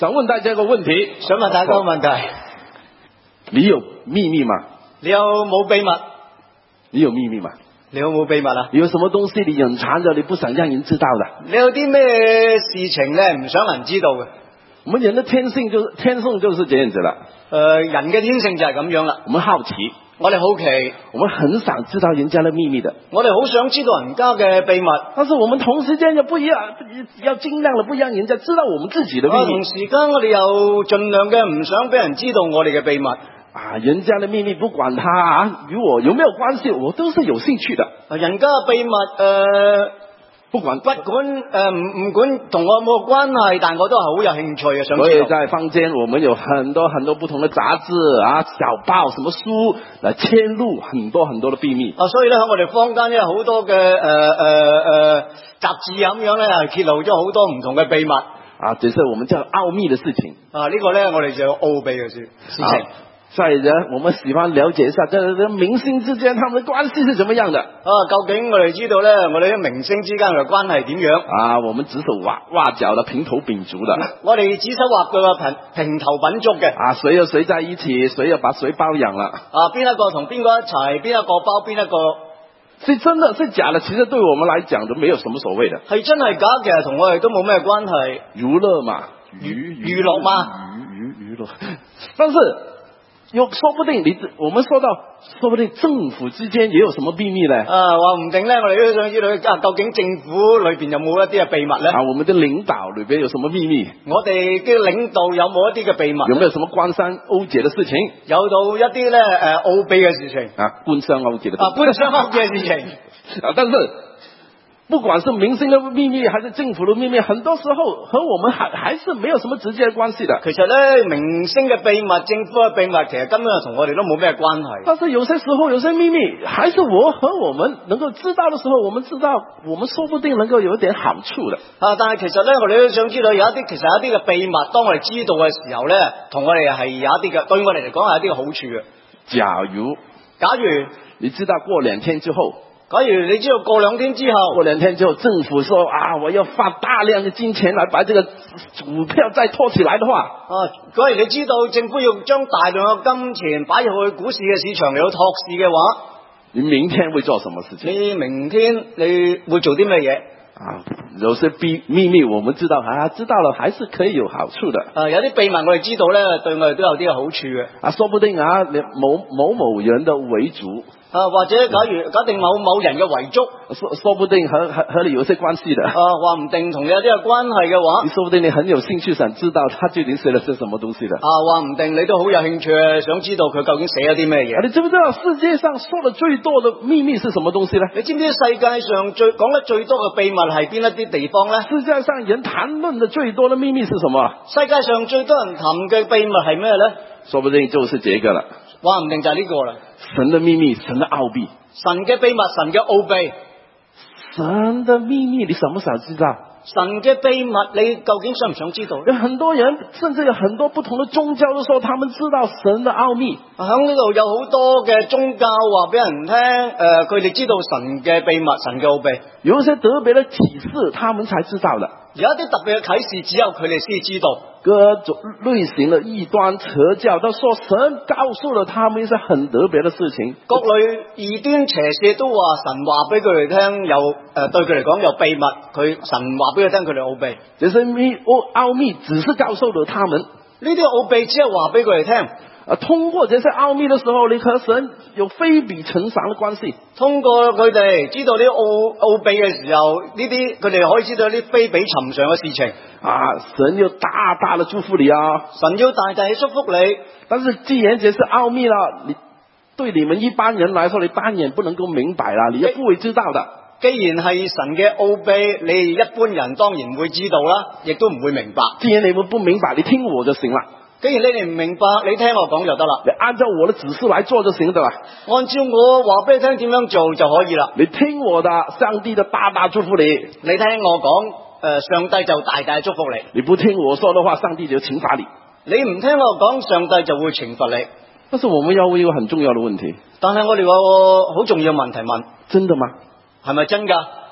想問大家一個問題， 想問大家個問題， 你有秘密嗎？ 你有冇秘密？ 你有秘密嗎？ 你有冇秘密啊？ 有什麼東西你隱藏着，你不想讓人知道的？ 你有啲咩事情咧唔想人知道嘅？ 我們人的天性就是這樣子啦。 人嘅天性就係咁樣啦。 我們好奇， 我哋好奇， 我們很想知道人家的秘密的。 我哋好想知道人家嘅秘密， 但是我們同時間又不要盡量的不讓人家知道我們自己的秘密。 同時間我哋又盡量嘅唔想俾人知道我哋嘅秘密。 人家的秘密不管他與我有沒有關係，我都是有興趣的。 人家嘅秘密不管同我冇關係，但我都係好有興趣嘅，想知道。 所以在坊間我們有很多不同的雜誌小報什麼書來揭露很多的秘密。 所以咧喺我哋坊間咧好多嘅雜誌咁樣咧係揭露咗好多唔同嘅秘密。 這是我們叫奧秘的事情。 呢個咧我哋就有奧秘嘅事情。 所以呢，我們喜歡了解一下，這明星之間他們的關係是怎麼樣的？ 究竟我哋知道咧，我哋啲明星之間嘅關係點樣？ 我們指手畫腳的，平頭秉足的。 我哋指手畫腳嘅平頭品足嘅。 誰又誰在一起，誰又把誰包養了？ 邊一個同邊個一齊，邊一個包邊一個？ 是真的，是假的，其實對我們來講都沒有什麼所謂的。係真係假嘅，同我哋都冇咩關係。 娛樂嘛， 娛樂嘛， 娛樂。但是說不定我們說到，說不定政府之間也有什麼秘密呢？ 話唔定呢，我哋都想知道究竟政府裏邊有冇一啲嘅秘密呢？ 我們的領導裏邊有什麼秘密？ 我哋嘅領導有冇一啲嘅秘密？ 有沒有什麼官商勾結的事情？ 有到一啲咧奧秘嘅事情。 官商勾結的。 官商勾結嘅事情。 但是不管是明星的秘密還是政府的秘密，很多時候和我們還是沒有什麼直接的關係的。 其實咧，明星嘅秘密、政府嘅秘密，其實根本就同我哋都冇咩關係。 但是有些時候，有些秘密，還是我們能夠知道的時候，我們知道，我們說不定能夠有一點好處的。 但係其實咧，我哋都想知道有一啲嘅秘密，當我哋知道嘅時候咧，同我哋係有一啲嘅，對我哋嚟講係一啲嘅好處嘅。假如你知道過2天之後。 假如你知道過2天之後， 政府說我要發大量的金錢來把這個股票再托起來的話， 假如你知道政府要將大量嘅金錢擺入去股市嘅市場嚟到托市嘅話， 你明天會做什麼事情？ 你明天你會做啲咩嘢？ 有些秘密我們知道知道了還是可以有好處的。 有啲秘密我哋知道咧，對我哋都有啲嘅好處嘅。 說不定某人的遺囑。 或者假定某人嘅遺囑， 說不定和你有些關係的。 話唔定同你有啲嘅關係嘅話， 你說不定你很有興趣想知道他究竟寫了些什麼東西的。 話唔定你都好有興趣想知道佢究竟寫咗啲咩嘢。 你知唔知道世界上說的最多的秘密是什麼東西呢？ 你知唔知世界上講得最多嘅秘密係邊一啲地方呢？ 世界上人談論的最多的秘密是什麼？ 世界上最多人談嘅秘密係咩呢？ 說不定就是這個了。 話唔定就係呢個啦。 神的秘密，神的奧秘。 神嘅秘密，神嘅奧秘。 神的秘密你想不想知道？ 神嘅秘密你究竟想唔想知道？ 有很多人，甚至有很多不同的宗教都說他們知道神的奧秘。 喺呢度有好多嘅宗教話俾人聽，佢哋知道神嘅秘密，神嘅奧秘。 有一些特別的啟示，他們才知道的。 有一啲特別嘅啟示，只有佢哋先知道。 各種類型的異端邪教都說神告訴了他們一些很特別的事情。 各類異端邪說都話神話俾佢哋聽，對佢嚟講有秘密，神話俾佢聽佢哋奧秘。 這些奧秘只是告訴了他們， 呢啲奧秘只係話俾佢哋聽。 通過這些奧秘的時候，你和神有非比尋常的關係。 通過佢哋知道啲奧秘嘅時候，呢啲佢哋可以知道啲非比尋常嘅事情。 神要大大的祝福你啊！ 神要大大的祝福你。 但是既然這是奧秘啦，對你們一般人來說，你當然不能夠明白啦，你也不會知道的。 既然係神嘅奧秘，你一般人當然會知道啦，亦都唔會明白。 既然你們不明白，你聽我就行啦。 既然你哋唔明白，你聽我講就得啦。 你按照我的指示來做就行的啦。 按照我話俾你聽點樣做就可以啦。 你聽我的，上帝就大大祝福你。 你聽我講，上帝就大大祝福你。 你不聽我說的話，上帝就懲罰你。 你唔聽我講，上帝就會懲罰你。 但是我們要問一個很重要的問題。 但係我哋有個好重要問題問： 真的嗎？ 係咪真㗎？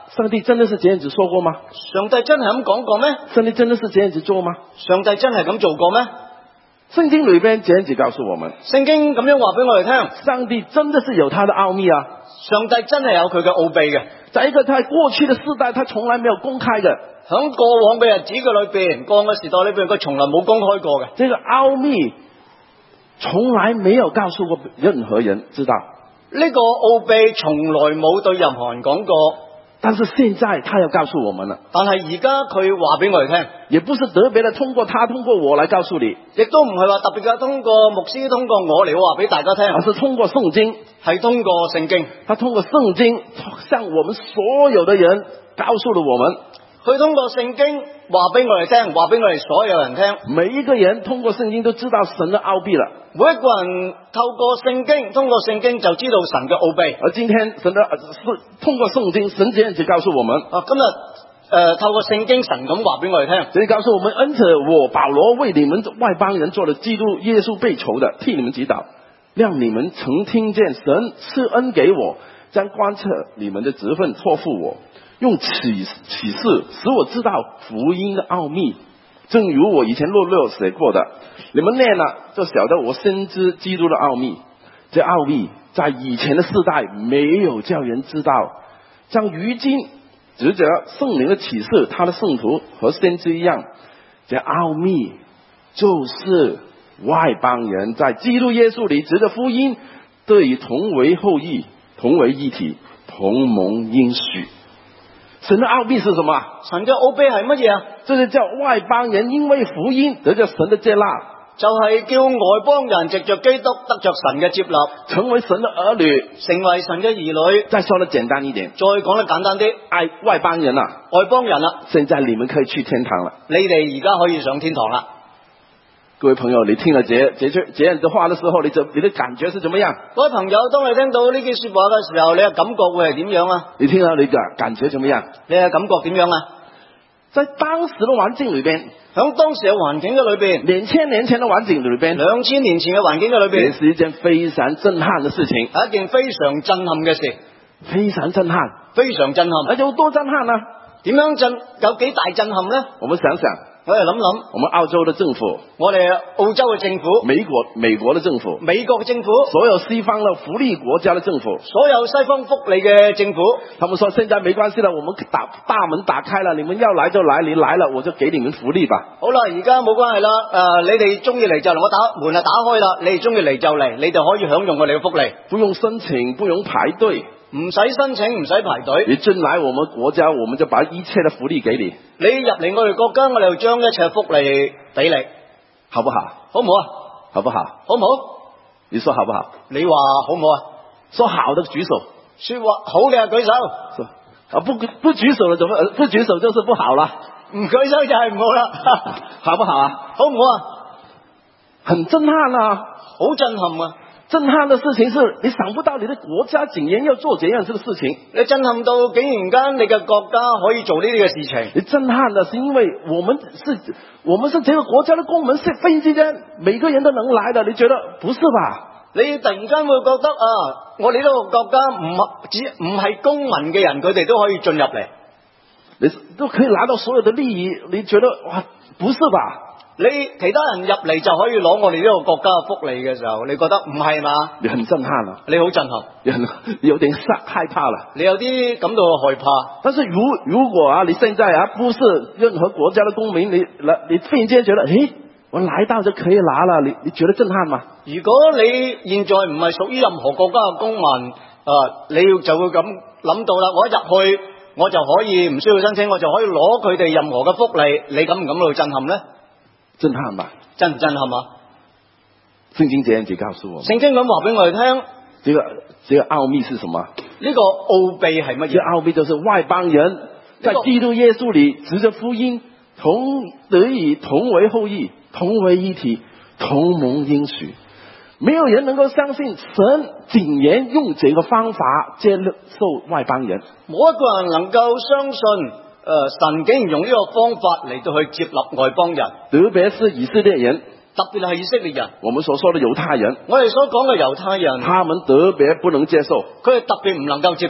上帝真的是這樣子說過嗎？ 上帝真係咁講過咩？ 上帝真的是這樣子做嗎？ 上帝真係咁做過咩？ 聖經裏邊這樣子告訴我們， 聖經咁樣話俾我哋聽， 上帝真的是有他的奧秘啊！ 上帝真係有佢嘅奧秘嘅， 在一個在過去的世代，他從來沒有公開嘅， 響過往嘅日子嘅裏邊，過往嘅時代裏邊，佢從來冇公開過嘅。 這個奧秘從來沒有告訴過任何人知道， 呢個奧秘從來冇對任何人講過。 但是現在他要告訴我們了， 但係而家佢話俾我哋聽， 也不是特別的通過他通過我來告訴你， 亦都唔係話特別嘅通過牧師通過我嚟話俾大家聽， 而是通過聖經， 係通過聖經， 他通過聖經向我們所有的人告訴了我們， 佢通過聖經話俾我哋聽，話俾我哋所有人聽。 每一個人通過聖經都知道神的奧秘了， 每一個人透過聖經，通過聖經就知道神嘅奧秘。 而今天神的通過聖經，神這樣子告訴我們， 今日透過聖經，神咁話俾我哋聽， 所以告訴我們，因此我保羅為你們外邦人做了基督耶穌被囚的，替你們祈禱，讓你們曾聽見神賜恩給我，將貫徹你們的職分託付我，用啟示使我知道福音的奧秘，正如我以前略略寫過的，你們念了就曉得我深知基督的奧秘，這奧秘在以前的世代沒有叫人知道，像如今藉着聖靈的啟示，他的聖徒和先知一樣，這奧秘就是外邦人在基督耶穌裏藉着福音得以同為後裔，同為一體，同蒙應許。神的奧秘是什麼？ 神嘅奧秘係乜嘢啊？ 就是叫外邦人因為福音得着神的接納， 就係叫外邦人藉着基督得着神嘅接納， 成為神的兒女， 成為神嘅兒女。 再說得簡單一點， 再講得簡單啲， 愛外邦人啊， 外邦人啊， 現在你們可以去天堂了， 你哋而家可以上天堂啦。 各位朋友，你聽了這樣的話的時候，你的感覺是怎麼樣？ 各位朋友，當你聽到呢句說話嘅時候，你嘅感覺會係點樣啊？ 你聽到你嘅感覺怎麼樣？ 你嘅感覺點樣啊？ 在當時的環境裏邊， 響當時嘅環境嘅裏邊 ，2000年前的環境裏邊 ，2000年前嘅環境嘅裏邊， 也是一件非常震撼的事情， 係一件非常震撼嘅事， 非常震撼， 非常震撼。 而且有多震撼呢？ 點樣有幾大震撼呢？ 我們想想， 我哋諗諗， 我們澳洲的政府， 我哋澳洲嘅政府， 美國的政府， 美國嘅政府， 所有西方的福利國家的政府， 所有西方福利嘅政府， 他們說現在沒關係了，我們大門打開了，你們要來就來，你來了我就給你們福利吧。 好啦，而家冇關係啦，你哋中意嚟就嚟，我門打開啦，你哋中意嚟就嚟，你哋可以享用我哋嘅福利， 不用申請，不用排隊。 唔使申請，唔使排隊。 你進來我們國家，我們就把一切的福利給你。 你入嚟我哋國家，我哋就將一切福利俾你， 好不好？ 好唔好啊？ 好不好？ 好唔好？ 你說好不好？ 你話好唔好啊？ 說好的舉手。 說話好嘅舉手。 說啊不舉手了，怎麼不舉手就是不好了？ 唔舉手就係唔好啦。 好不好啊？ 好唔好啊？ 很震撼啊！ 好震撼啊！ 震撼的事情是你想不到你的國家竟然要做這樣子的事情， 你震撼到竟然間你嘅國家可以做呢啲嘅事情。 你震撼的是因為我們是這個國家的公民，是忽然之間每個人都能來的，你覺得不是吧？ 你突然間會覺得我哋呢個國家唔係公民嘅人，佢哋都可以進入嚟， 你都可以拿到所有的利益，你覺得哇，不是吧？ 你其他人入嚟就可以攞我哋呢個國家嘅福利嘅時候，你覺得唔係嘛？ 你很震撼啊！ 你好震撼， 你有點害怕了。 你有啲感到害怕。 但是如果啊，你現在啊不是任何國家的公民，你忽然間覺得，誒，我來到就可以拿了，你覺得震撼嗎？ 如果你現在唔係屬於任何國家嘅公民，你就會咁諗到啦。我一入去，我就可以唔需要申請，我就可以攞佢哋任何嘅福利。你感唔感到震撼呢？ 震撼吧， 震唔震撼啊？ 聖經這樣子告訴我們， 聖經咁話俾我哋聽， 這個奧秘是什麼？ 呢個奧秘係乜嘢？ 這個奧秘就是外邦人在基督耶穌裏藉着福音得以同為後裔，同為一體，同蒙應許。沒有人能夠相信神竟然用這個方法接受外邦人， 冇一個人能夠相信。神竟然用呢個方法嚟到去接納外邦人， 特別是以色列人， 特別係以色列人。 我們所說的猶太人， 我哋所講嘅猶太人， 他們特別不能接受， 佢哋特別唔能夠接受。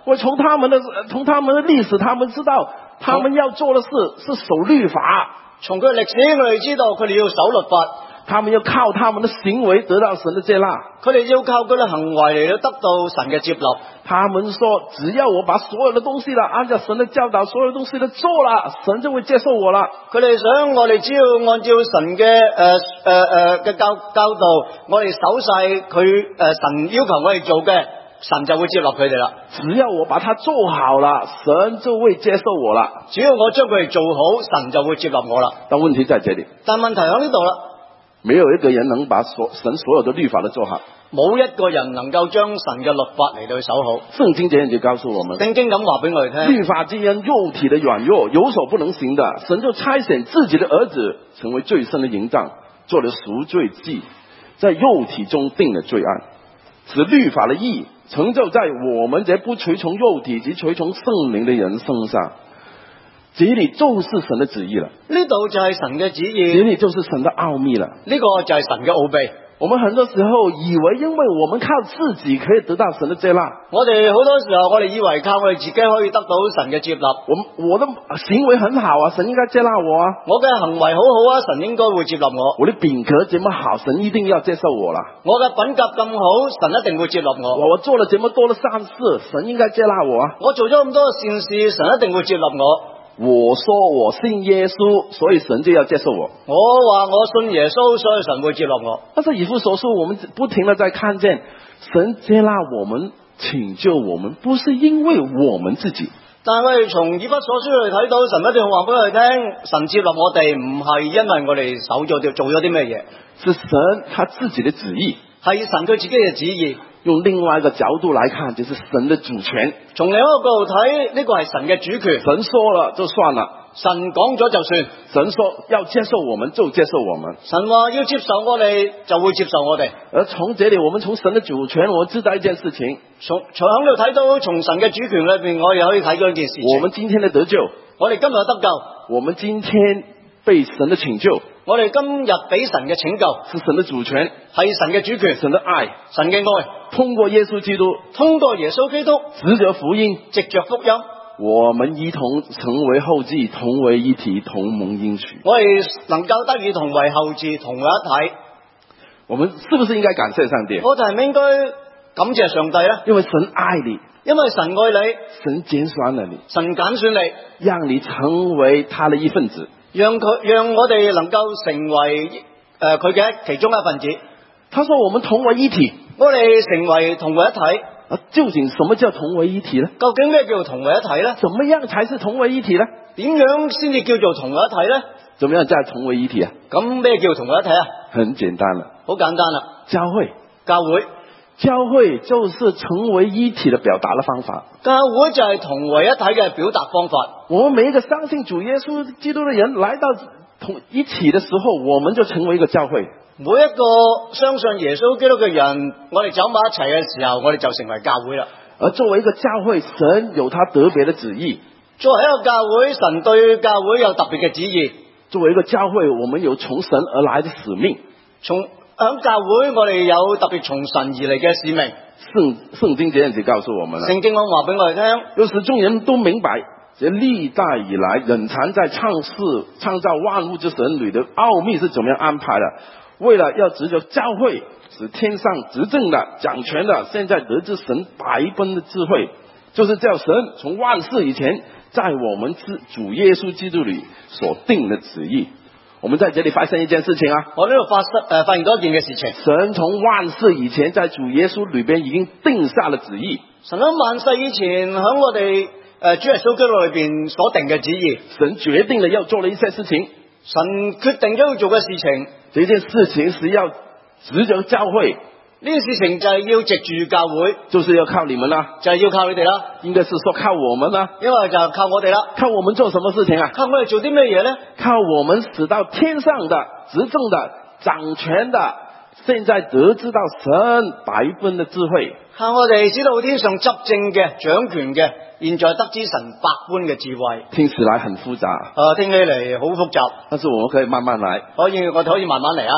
我從他們的歷史，他們知道他們要做的事是守律法。 從佢歷史我哋知道佢哋要守律法， 他們要靠他們的行為得到神的接納。 佢哋要靠佢嘅行為嚟到得到神嘅接納。 他們說，只要我把所有的東西按照神的教導，所有的東西都做了，神就會接受我了。 佢哋想我哋只要按照神嘅教導，我哋守晒佢神要求我哋做嘅，神就會接納佢哋啦。 只要我把它做好了，神就會接受我了。 只要我將佢哋做好，神就會接納我啦。 但問題在這裏， 但問題喺呢度啦， 沒有一個人能把神所有的律法都做好。 冇一個人能夠將神嘅律法嚟到守好。 聖經這樣就告訴我們， 聖經咁話俾我哋聽， 律法既然肉體的軟弱，有所不能行的，神就差遣自己的兒子成為罪身的營帳，做了贖罪祭，在肉體中定了罪案，使律法的義成就在我們這不隨從肉體及隨從聖靈的人身上。這裏就是神的旨意了， 呢度就係神嘅旨意， 這裏就是神的奧秘了， 呢個就係神嘅奧秘。 我們很多時候以為，因為我們靠自己可以得到神的接納。 我哋好多時候，我哋以為靠我哋自己可以得到神嘅接納。 我的行為很好啊，神應該接納我啊。 我嘅行為好好啊，神應該會接納我。 我的品格這麼好，神一定要接受我啦。 我嘅品格咁好，神一定會接納我。 我做了這麼多的善事，神應該接納我啊。 我做咗咁多善事，神一定會接納我。 我說我信耶穌，所以神就要接受我。 我話我信耶穌，所以神會接納我。 但是以弗所書我們不停地在看見神接納我們、拯救我們，不是因為我們自己。 但係我哋從以弗所書嚟睇到，神一定話俾我哋聽，神接納我哋唔係因為我哋守咗做咗啲咩嘢， 是神他自己的旨意， 係神佢自己嘅旨意。 用另外一個角度來看，就是神的主權。 從另一個角度睇，呢個係神嘅主權。 神說了就算了， 神講咗就算。 神說要接受我們就接受我們。 神話要接受我哋就會接受我哋。 而從這裏，我們從神的主權，我們知道一件事情。 從喺度睇到，從神嘅主權裏邊，我哋可以睇到一件事情。 我們今天的得救， 我哋今日得救， 我們今天被神的拯救， 我哋今日俾神嘅拯救， 是神的主權， 係神嘅主權， 神的愛， 神嘅愛， 通過耶穌基督， 通過耶穌基督， 藉着福音， 藉着福音， 我們一同成為後嗣，同為一體，同蒙應許。 我哋能夠得以同為後嗣，同為一體。 我們是不是應該感謝上帝？ 我哋係咪應該感謝上帝呢？ 因為神愛你， 因為神愛你， 神揀選了你， 神揀選你， 讓你成為他的一份子， 讓我哋能夠成為佢嘅其中一份子。 他說我們同為一體， 我哋成為同為一體。 究竟什麼叫同為一體呢？ 究竟咩叫做同為一體呢？ 怎麼樣才是同為一體呢？ 點樣先至叫做同為一體呢？ 怎麼樣叫同為一體啊？ 咁咩叫同為一體啊？ 很簡單了， 好簡單啦， 教會就是成為一體的表達的方法。 教會就係同為一體嘅表達方法。 我們每一個相信主耶穌基督的人來到同一起的時候，我們就成為一個教會。 每一個相信耶穌基督嘅人，我哋走埋一齊嘅時候，我哋就成為教會啦。 而作為一個教會，神有他特別的旨意。 作為一個教會，神對教會有特別嘅旨意。 作為一個教會，我們有從神而來的使命。 喺教會，我哋有特別從神而嚟嘅使命。 聖經這樣子告訴我們啦。 聖經話俾我哋聽， 要使眾人都明白，這歷代以來隱藏在創造萬物之神裏的奧秘是怎麼樣安排的。為了要藉着教會，使天上執政的、掌權的，現在得知神百般的智慧，就是叫神從萬世以前，在我們主耶穌基督裏所定的旨意。我們在這裏發生一件事情啊！ 我呢度發現咗一件嘅事情。神從萬世以前，在主耶穌裏邊已經定下了旨意。 神喺萬世以前，喺我哋主耶穌基督裏邊所定嘅旨意。 神決定了要做了一些事情。 神決定咗要做嘅事情。 這件事情是要藉着教會。 呢件事情就係要藉住教會， 就是要靠你們啦， 就係要靠你哋啦。 應該是說靠我們啦， 因為就係靠我哋啦。 靠我們做什麼事情啊？ 靠我哋做啲咩嘢呢？ 靠我們使到天上的執政的掌權的，現在得知到神百般的智慧。 靠我哋使到天上執政嘅掌權嘅，現在得知神百般嘅智慧。 聽起來很複雜， 聽起嚟好複雜， 但是我們可以慢慢來。 我哋可以慢慢嚟啊。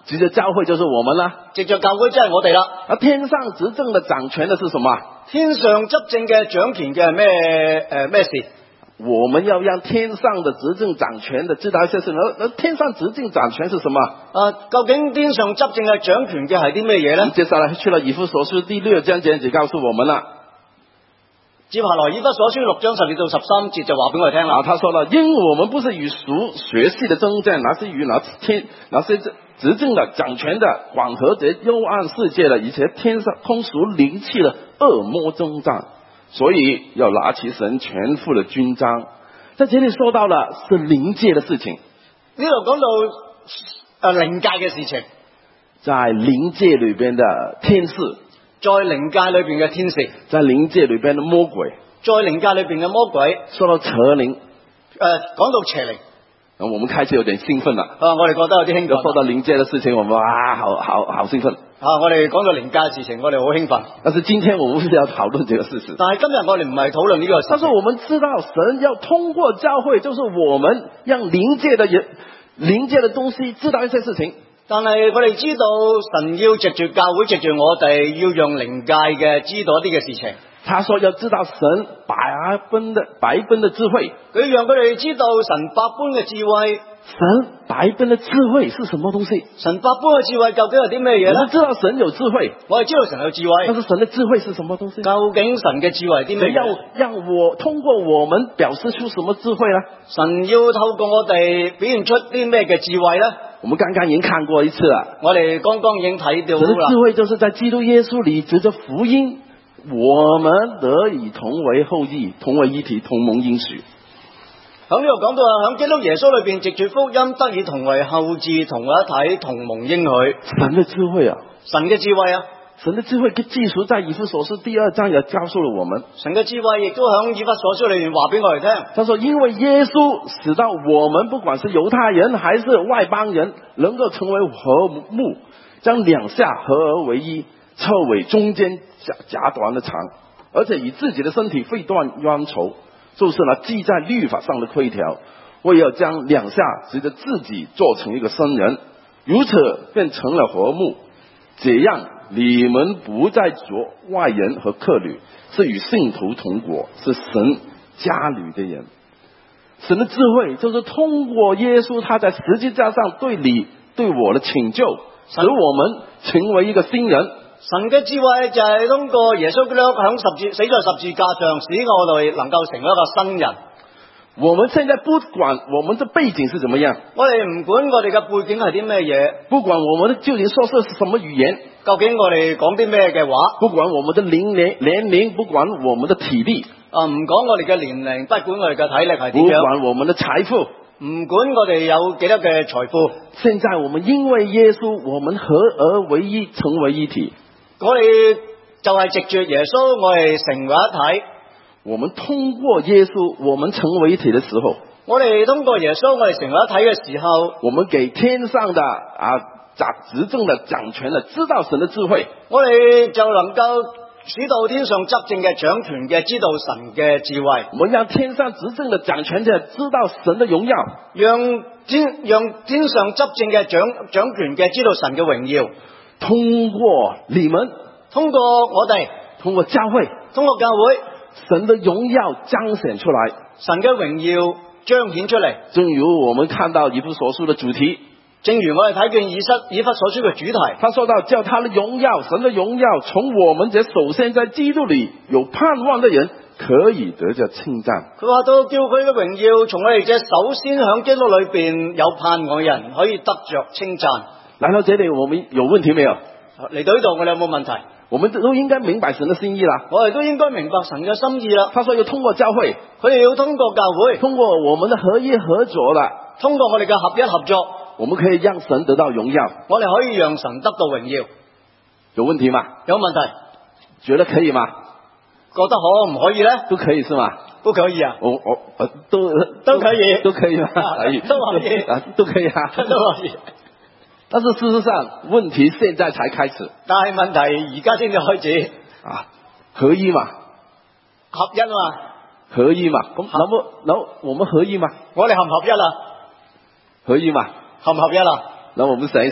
藉着教會就是我們啦。 藉着教會即係我哋啦。 而天上執政的掌權的是什麼？ 天上執政嘅掌權嘅係咩事？ 我們要讓天上的執政掌權的知道一些事。而天上執政掌權是什麼？ 究竟天上執政嘅掌權嘅係啲咩嘢呢？ 接下來去了以弗所書第6章節就告訴我們了。 接下來以弗所書6章12到13節就話俾我哋聽啦。 他說了，因為我們不是與屬血氣的爭戰，那是與那些執政的掌權的管轄這幽暗世界的以前天上空屬靈氣的惡魔爭戰，所以要拿起神全副的軍裝。在這裏說到了是靈界的事情， 呢度講到靈界嘅事情， 在靈界裏邊的天使， 在靈界裏邊嘅天使， 在靈界裏邊的魔鬼， 在靈界裏邊嘅魔鬼， 說到邪靈， 講到邪靈， 我們開始有點興奮了。 我哋覺得有啲興奮。 說到靈界的事情，我們好興奮。 我哋講到靈界嘅事情，我哋好興奮。 但是今天我們不是要討論這個事實。 但係今日我哋唔係討論呢個事。 但是我們知道神要通過教會，就是我們讓靈界的東西知道一些事情。 但係我哋知道神要藉住教會，藉住我哋要讓靈界嘅知道一啲嘅事情。 他說要知道神百般的智慧， 佢讓佢哋知道神百般嘅智慧。 神百般的智慧是什麼東西？ 神百般嘅智慧究竟係啲咩嘢呢？ 我們知道神有智慧， 我哋知道神有智慧， 但是神的智慧是什麼東西？ 究竟神嘅智慧係啲咩嘢？ 要讓我通過我們表示出什麼智慧呢？ 神要透過我哋表現出啲咩嘅智慧呢？ 我們剛剛已經看過一次了， 我哋剛剛已經睇到啦。 神的智慧就是在基督耶穌裏藉着福音，我們得以同為後裔，同為一體，同蒙應許。 喺呢度講到喺基督耶穌裏邊藉住福音得以同為後嗣，同為一體，同蒙應許。 神的智慧啊， 神嘅智慧啊， 神的智慧嘅記述在以弗所書第2章也告訴了我們。 神嘅智慧亦都喺以弗所書裏面話俾我哋聽。 他說因為耶穌使到我們不管是猶太人還是外邦人能夠成為和睦，將兩下合而為一，徹尾中間夾斷的長，而且以自己的身體廢斷冤仇，就是那記在律法上的規條，為要將兩下藉着自己做成一個新人，如此便成了和睦。這樣你們不再作外人和客旅，是與聖徒同國，是神家裏的人。神的智慧就是通過耶穌他在十字架上對你對我的拯救，使我們成為一個新人。 神嘅智慧就係通過耶穌基督響死在十字架上，使我哋能夠成為一個新人。 我們現在不管我們的背景是怎麼樣， 我哋唔管我哋嘅背景係啲咩嘢， 不管我們的究竟說是什麼語言， 究竟我哋講啲咩嘅話， 不管我們的年齡，不管我們的體力， 唔講我哋嘅年齡，不管我哋嘅體力係點不樣， 管我們的財富， 唔管我哋有幾多嘅財富。 現在我們因為耶穌，我們合而為一，成為一體。 我哋就係藉住耶穌，我哋成為一體。 我們通過耶穌，我們成為一體的時候， 我哋通過耶穌，我哋成為一體嘅時候， 我們給天上的執政的掌權的知道神的智慧， 我哋就能夠使到天上執政嘅掌權嘅知道神嘅智慧。 我們讓天上執政的掌權的知道神的榮耀， 讓天上執政嘅掌權嘅知道神嘅榮耀。 通過你們， 通過我哋， 通過教會， 通過教會， 神的榮耀彰顯出來， 神嘅榮耀彰顯出嚟。 正如我們看到以弗所書的主題， 正如我哋睇見以弗所書嘅主題， 他說到叫他的榮耀，神的榮耀從我們這首先在基督裏有盼望的人可以得着稱讚。 佢話到叫佢嘅榮耀從我哋這首先響基督裏邊有盼望嘅人可以得着稱讚。 來到這裏我們有問題沒有？ 嚟到呢度我哋有冇問題？ 我們都應該明白神的心意啦。 我哋都應該明白神嘅心意啦。 他說要通過教會， 佢哋要通過教會， 通過我們的合一合作啦， 通過我哋嘅合一合作， 我們可以讓神得到榮耀。 我哋可以讓神得到榮耀。 有問題嗎？ 有問題？ 覺得可以嗎？ 覺得可唔可以呢？ 都可以是嗎？ 都可以啊。 都可以，都可以嗎？可以， 都可以啊，都可以啊， 都可以。 但是事實上，問題現在才開始。 但係問題而家先至開始啊，合一嘛， 合一嘛， 合一嘛。咁那我們合一嘛？ 我哋合唔合一啊？ 合一嘛， 合唔合一啊？ 那我們想一下，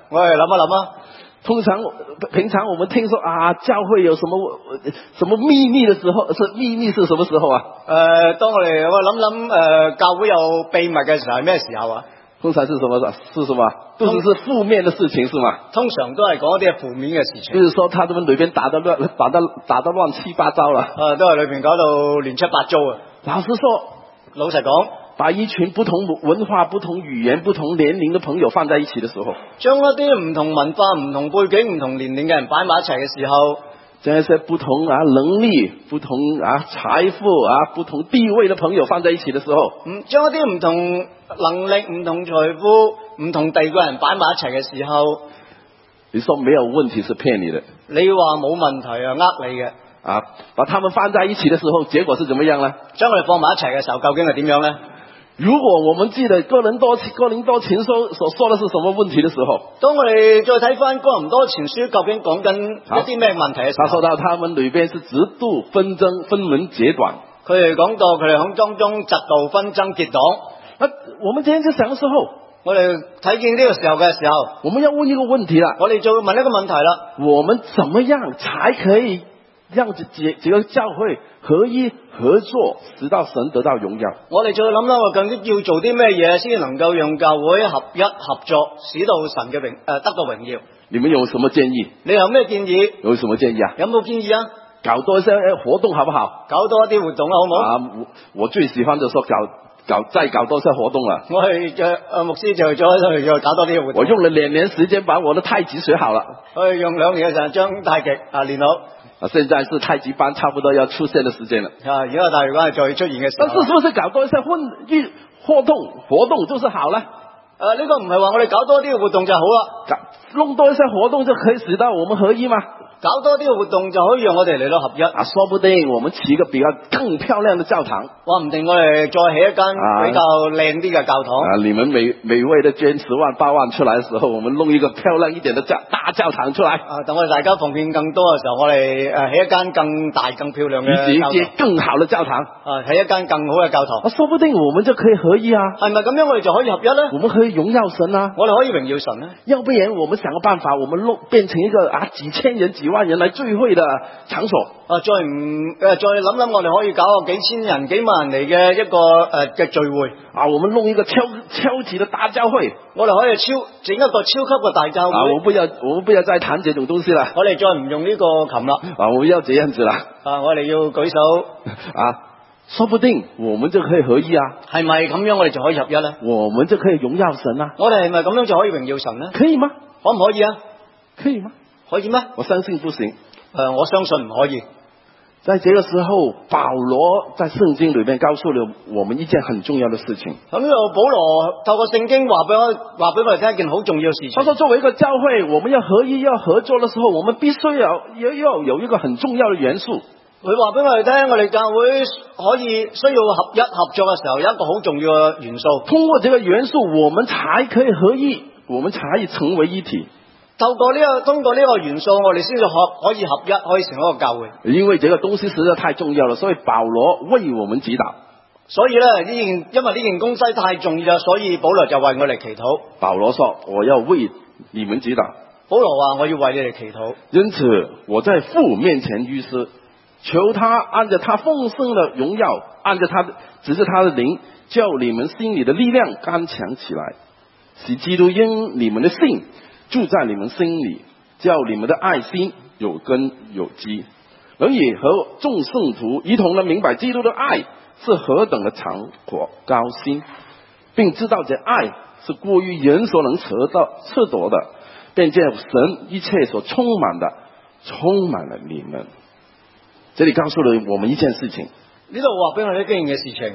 我哋諗一諗啊。 平常我們聽說啊，教會有什麼秘密的時候，秘密是什麼時候啊？ 當我諗教會有秘密嘅時候係咩時候啊？ 通常是什麼？都是負面的事情，是嗎？ 通常都係講一啲負面嘅事情。 就是說，他們裏邊打得亂七八糟了。 都係裏邊搞到亂七八糟啊！老實講， 把一群不同文化、不同語言、不同年齡的朋友放在一起的時候， 將一啲唔同文化、唔同背景、唔同年齡嘅人擺埋一齊嘅時候， 將一些不同能力、不同財富不同地位的朋友放在一起的時候， 將一啲唔同能力、唔同財富、唔同地位嘅人擺埋一齊嘅時候， 你說沒有問題是騙你的， 你話冇問題呃你嘅。 把他們放在一起的時候，結果是怎麼樣呢？ 將佢哋放埋一齊嘅時候，究竟係點樣呢？ 如果我們記得哥林多前書所說的是什麼問題的時候， 當我哋再睇翻哥林多前書究竟講緊一啲咩問題嘅時候， 他說到他們裏邊是嫉妒紛爭、分門結黨。 佢哋講到佢哋喺當中嫉妒紛爭結黨。 我們今天在想的時候， 我哋睇見呢個時候嘅時候， 我們要問一個問題啦， 我哋就問一個問題啦， 我們怎麼樣才可以讓這個教會合一合作，直到神得到榮耀？ 我哋再諗諗，我究竟要做啲咩嘢先能夠讓教會合一合作，使到神嘅得到榮耀？ 你們有什麼建議？ 你有咩建議？ 有什麼建議啊？ 有冇建議啊？ 搞多一些活動好不好？ 搞多一啲活動啦，好唔好？ 我最喜歡就說再搞多些活動啦。 我係牧師就喺度要搞多啲活動。 我用了2年時間把我的太極學好了。 我用2年嘅時間將太極練好。 現在是太極班差不多要出現的時間了。 而家太極班係再出現嘅時候。 但是不是搞多一些活動就是好了？ 呢個唔係話我哋搞多啲嘅活動就好啦。 弄多一些活動就可以使到我們合一嗎？ 搞多啲嘅活動就可以讓我哋嚟到合一。 說不定我們起一個比較更漂亮的教堂。 話唔定我哋再起一間比較靚啲嘅教堂。 你們每位的捐10萬8萬出來的時候，我們弄一個漂亮一點的大教堂出來。 等我哋大家奉獻更多嘅時候，我哋起一間更大更漂亮嘅教堂。 一間更好的教堂。 起一間更好嘅教堂。 說不定我們就可以合一啊。 係咪咁樣我哋就可以合一呢？ 我們可以榮耀神啊。 我哋可以榮耀神呢？ 要不然我們想個辦法，我們變成一個幾千人幾萬人來聚會的場所。再諗我哋可以搞個幾千人幾萬人嚟嘅一個嘅聚會。 我們弄一個超級的大教會。 我哋可以整一個超級嘅大教會。 我們不要再談這種東西啦。 我哋再唔用呢個琴啦。 我們要這樣子啦。 我哋要舉手。 說不定我們就可以合一啊。 係咪咁樣我哋就可以合一呢？ 我們就可以榮耀神啊。 我哋係咪咁樣就可以榮耀神呢？ 可以嗎？ 可唔可以啊？ 可以嗎？ 可以咩？ 我相信不行。 我相信唔可以。 在這個時候，保羅在聖經裏面告訴了我們一件很重要的事情。 咁呢度保羅透過聖經話俾我哋聽一件好重要嘅事情。 他說，作為一個教會，我們要合一要合作的時候，我們必須要有一個很重要的元素。 佢話俾我哋聽，我哋教會需要合一合作嘅時候，有一個好重要嘅元素。 通過這個元素，我們才可以合一，我們才可以成為一體。 通過呢個元素，我哋先至可以合一，可以成為一個教會。 因為這個東西實在太重要了，所以保羅為我們祈禱。 所以呢，因為呢件東西太重要，所以保羅就為我哋祈禱。 保羅說：我要為你們祈禱。 保羅話：我要為你哋祈禱。 因此，我在父面前於是求他按着他豐盛的榮耀，指着他的靈，叫你們心裏的力量剛強起來，使基督因你們的信住在你們心裏，叫你們的愛心有根有基，能以和眾聖徒一同的明白基督的愛是何等的長闊高深，並知道這愛是過於人所能測度的，便見神一切所充滿了你們。這裏告訴了我們一件事情， 呢度話俾我哋聽一件嘅事情，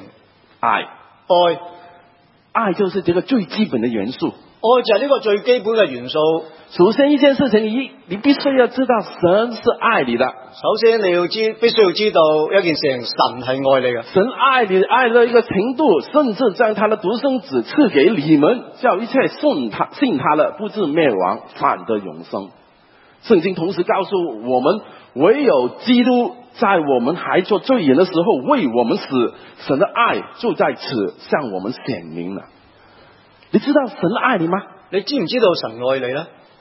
愛就是這個最基本的元素。 愛就係呢個最基本嘅元素。 首先一件事情，你必須要知道神是愛你的。 首先你必須要知道一件事情，神係愛你嘅。 神愛你愛到一個程度，甚至將他的獨生子賜給你們，叫一切信他的不至滅亡，反得永生。聖經同時告訴我們，唯有基督在我們還做罪人的時候為我們死，神的愛就在此向我們顯明了。你知道神愛你嗎？ 你知唔知道神愛你呢？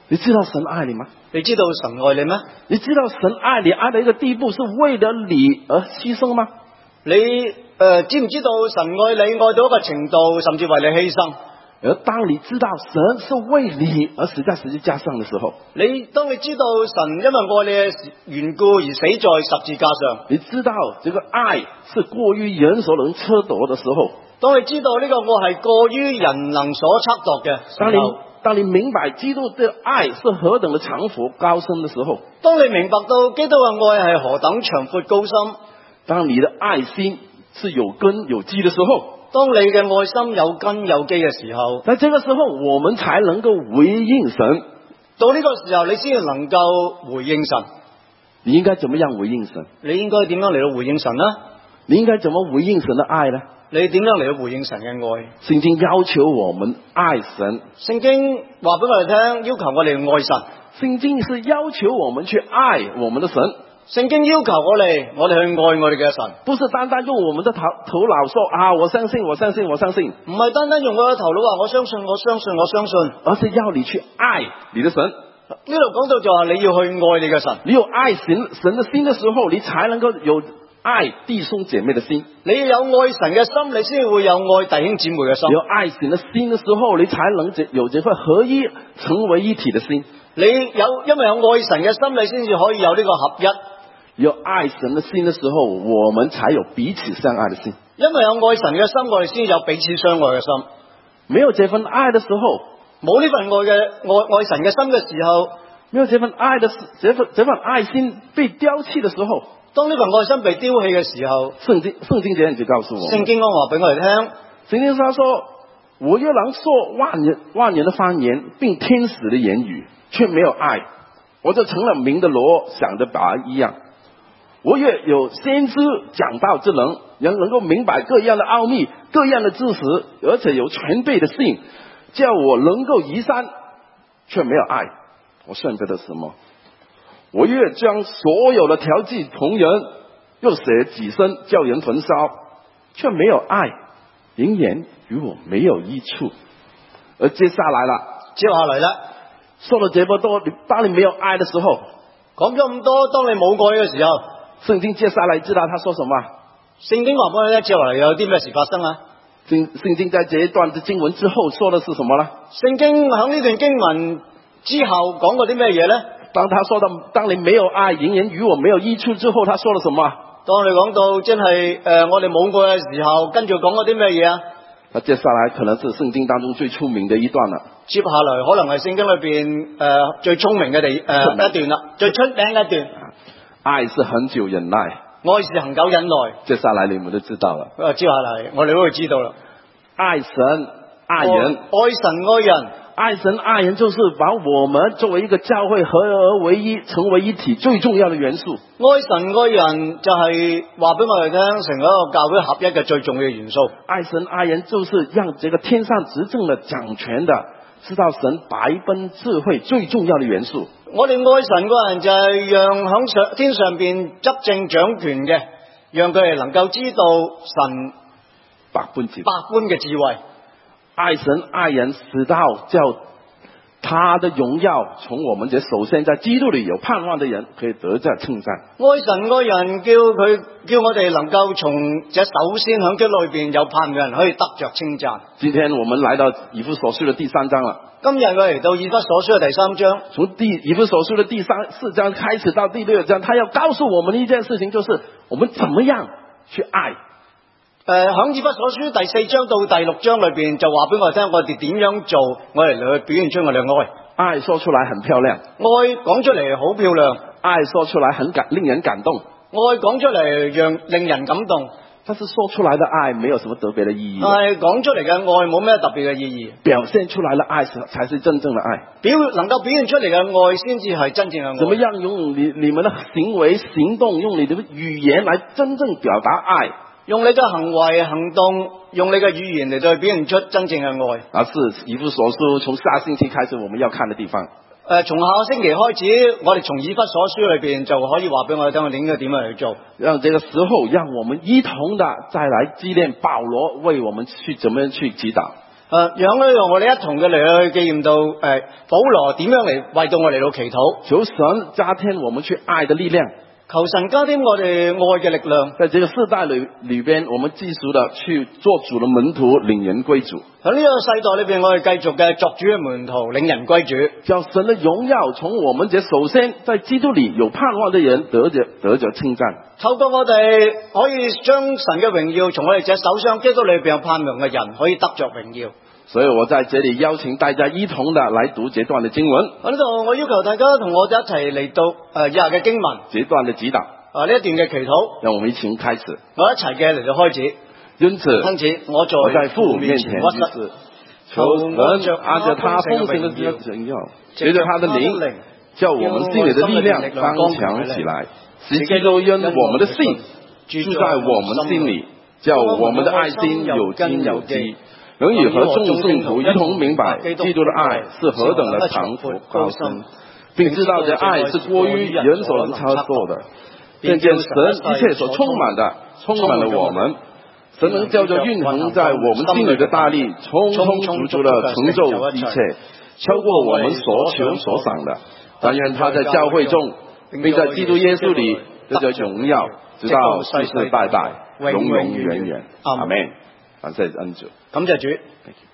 你知道神愛你嗎？ 你知道神愛你咩？ 你知道神愛你愛到一個地步是為了你而犧牲嗎？ 你知唔知道神愛你愛到一個程度，甚至為你犧牲？ 而當你知道神是為你而死在十字架上的時候， 當你知道神因為愛你嘅緣故而死在十字架上， 你知道這個愛是過於人所能測度的時候， 當你知道呢個愛係過於人能所測度嘅時候， 當你明白基督的愛是何等的長闊高深的時候， 當你明白到基督嘅愛係何等長闊高深， 當你的愛心是有根有基的時候， 當你嘅愛心有根有基嘅時候， 在這個時候我們才能夠回應神。 到呢個時候你先能夠回應神。 你應該怎麼樣回應神？ 你應該點樣嚟到回應神呢？ 你應該怎麼回應神的愛呢？ 你點樣嚟到回應神嘅愛？ 聖經要求我們愛神， 聖經話俾我哋聽，要求我哋愛神。 聖經是要求我們去愛我們的神。 聖經要求我哋去愛我哋嘅神， 不是單單用我們的頭腦說啊，我相信，我相信，我相信， 唔係單單用我嘅頭腦話我相信，我相信，我相信， 而是要你去愛你的神。 呢度講到就係你要去愛你嘅神。 你有愛神的心的時候，你才能夠有愛弟兄姐妹的心。 你要有愛神嘅心，你先會有愛弟兄姊妹嘅心。 有愛神的心的時候，你才能有這份合一成為一體的心。 因為有愛神嘅心，你先至可以有呢個合一。 有愛神的心的時候，我們才有彼此相愛的心。 因為有愛神嘅心，我哋先有彼此相愛嘅心。 沒有這份愛的時候， 冇呢份愛神嘅心嘅時候， 沒有這份愛的這份愛心被丟棄的時候， 當呢份愛心被丟棄嘅時候， 聖經這樣就告訴我們， 聖經話俾我哋聽， 聖經上說，我若能說萬人的方言，並天使的言語，卻沒有愛，我就成了鳴的鑼，響的鈸一樣。我若有先知講道之能，人能夠明白各樣的奧秘，各樣的知識，而且有全備的信，叫我能夠移山，卻沒有愛，我算不得什麼。我若將所有的調劑同人，又捨己身叫人焚燒，卻沒有愛，仍然與我沒有益處。而接下來了，說了這麼多，當你沒有愛的時候， 講咗咁多，當你冇愛嘅時候， 聖經接下來知道他說什麼？ 聖經話俾我聽，接下來有啲咩事發生啊？ 聖經在這一段的經文之後說的是什麼呢？ 聖經喺呢段經文之後講過啲咩嘢呢？ 當他說到當你沒有愛，仍然與我沒有益處之後，他說了什麼？ 當你講到真係我哋冇愛嘅時候，跟住講過啲咩嘢啊？ 那接下來可能是聖經當中最出名的一段了。 接下來可能係聖經裏邊最聰明嘅一段啦，最出名嘅一段。 愛是恒久忍耐， 愛是恒久忍耐。 接下來你們都知道了。 接下來我哋都會知道啦。 愛神愛人， 愛神愛人， 愛神愛人就是把我們作為一個教會合而為一，成為一體最重要的元素。 愛神愛人就係話俾我哋聽，成為一個教會合一嘅最重要嘅元素。愛神愛人就是讓這個天上執政的掌權的知道神百般智慧最重要的元素。 我哋愛神愛人就係讓響天上邊執政掌權嘅，讓佢哋能夠知道神百般嘅智慧。 愛神愛人使到叫他的榮耀從我們這首先在基督裏有盼望的人可以得着稱讚。 愛神愛人叫我哋能夠從這首先響基督裏邊有盼望嘅人可以得着稱讚。 今天我們來到以弗所書的第3章了。 今日我嚟到以弗所書嘅第3章，從以弗所書的第4章開始到第6章，他要告訴我們一件事情，就是我們怎麼樣去愛。 響以弗所書第4章到第6章裏邊就話俾我哋聽，我哋點樣做，我哋嚟去表現出我哋嘅愛。 愛說出來很漂亮， 愛講出嚟好漂亮， 愛說出來令人感動， 愛講出嚟令人感動。 但是說出來的愛沒有什麼特別的意義。 係講出嚟嘅愛冇咩特別嘅意義。 表現出來的愛才是真正的愛。 能夠表現出嚟嘅愛先至係真正嘅愛。 怎麼樣用你們的行為行動，用你的語言來真正表達愛？ 用你嘅行為行動，用你嘅語言嚟到表現出真正嘅愛。 那是以弗所書從下星期開始我們要看的地方。 從下個星期開始，我哋從以弗所書裏邊就可以話俾我哋聽，我哋應該點樣去做。 讓這個時候，讓我們一同的再來紀念保羅為我們去怎麼樣去祈禱。 讓我哋一同嘅嚟去紀念到保羅點樣嚟為到我哋嚟到祈禱， 求神加添我們去愛的力量。 求神加添我哋愛嘅力量。 在這個世代裏邊，我們繼續的去做主的門徒，領人歸主。 喺呢個世代裏邊，我哋繼續嘅作主嘅門徒，領人歸主， 叫神的榮耀從我們這首先在基督裏有盼望的人得着稱讚。 透過我哋可以將神嘅榮耀從我哋這手上基督裏邊有盼望嘅人可以得着榮耀。 所以我在這裏邀請大家一同的來讀這段的經文。 喺呢度，我要求大家同我哋一齊嚟到以下嘅經文， 這段的祈禱， 呢一段嘅祈禱， 讓我們一起開始。 我一齊嘅嚟到開始。 因此， 我在父面前於是求神按着他豐盛的榮耀，隨着他的靈，叫我們心裏的力量剛強起來，使基督因我們的信住在我們心裏，叫我們的愛心有根有基，能與和眾聖徒一同明白基督的愛是何等的長闊高深，並知道這愛是過於人所能操作的，便見神一切所充滿的，充滿了我們。神能叫做運行在我們心裏的大力，充充足足的成就一切，超過我們所求所想的。但願他在教會中，並在基督耶穌裏得着榮耀，直到世世代代，永永遠遠。阿們。感謝恩主， 感謝主。